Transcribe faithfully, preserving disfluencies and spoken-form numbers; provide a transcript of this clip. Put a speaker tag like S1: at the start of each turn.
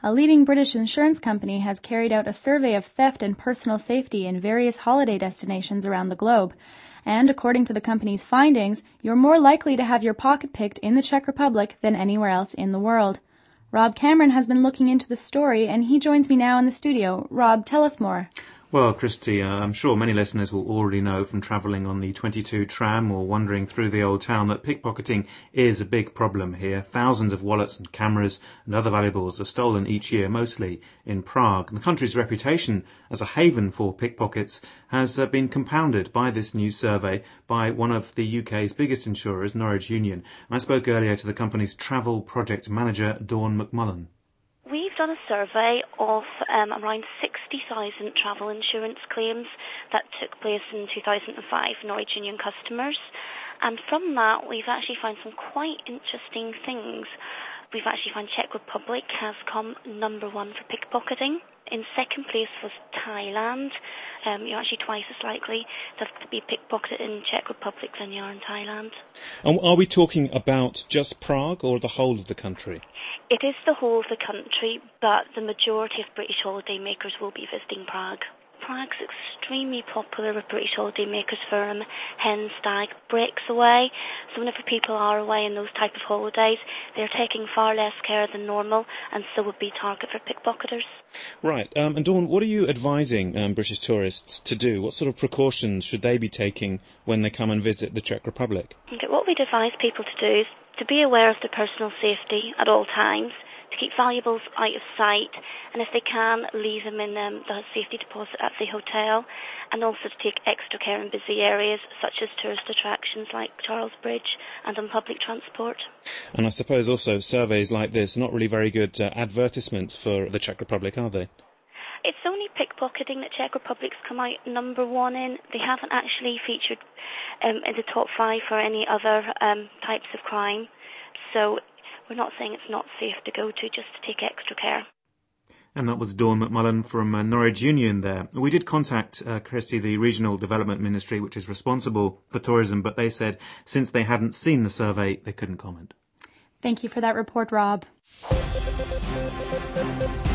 S1: A leading British insurance company has carried out a survey of theft and personal safety in various holiday destinations around the globe. And according to the company's findings, you're more likely to have your pocket picked in the Czech Republic than anywhere else in the world. Rob Cameron has been looking into the story, and he joins me now in the studio. Rob, tell us more.
S2: Well, Christy, uh, I'm sure many listeners will already know from travelling on the twenty-two tram or wandering through the old town that pickpocketing is a big problem here. Thousands of wallets and cameras and other valuables are stolen each year, mostly in Prague. And the country's reputation as a haven for pickpockets has uh, been compounded by this new survey by one of the U K's biggest insurers, Norwich Union. I spoke earlier to the company's travel project manager, Dawn McMullen.
S3: We've done a survey of um, around sixty thousand travel insurance claims that took place in two thousand five, Norwich Union customers. And from that, we've actually found some quite interesting things. We've actually found Czech Republic has come number one for pickpocketing. In second place was Thailand. Um, you're actually twice as likely to, to be pickpocketed in Czech Republic than you are in Thailand.
S4: And are we talking about just Prague or the whole of the country?
S3: It is the whole of the country, but the majority of British holidaymakers will be visiting Prague. Prague's extremely popular with British holidaymakers for um, hen stag breaks away. So whenever people are away in those type of holidays, they're taking far less care than normal and so would be target for pickpocketers.
S4: Right. Um, and Dawn, what are you advising um, British tourists to do? What sort of precautions should they be taking when they come and visit the Czech Republic?
S3: Okay, what we'd advise people to do is to be aware of their personal safety at all times, to keep valuables out of sight, and if they can, leave them in um, the safety deposit at the hotel, and also to take extra care in busy areas such as tourist attractions like Charles Bridge and on public transport.
S4: And I suppose also surveys like this are not really very good uh, advertisements for the Czech Republic, are they?
S3: It's only pickpocketing that Czech Republic's come out number one in. They haven't actually featured um, in the top five for any other um, types of crime. So we're not saying it's not safe to go to, just to take extra care.
S2: And that was Dawn McMullen from uh, Norwich Union there. We did contact, uh, Kirsty, the Regional Development Ministry, which is responsible for tourism, but they said since they hadn't seen the survey, they couldn't comment.
S1: Thank you for that report, Rob.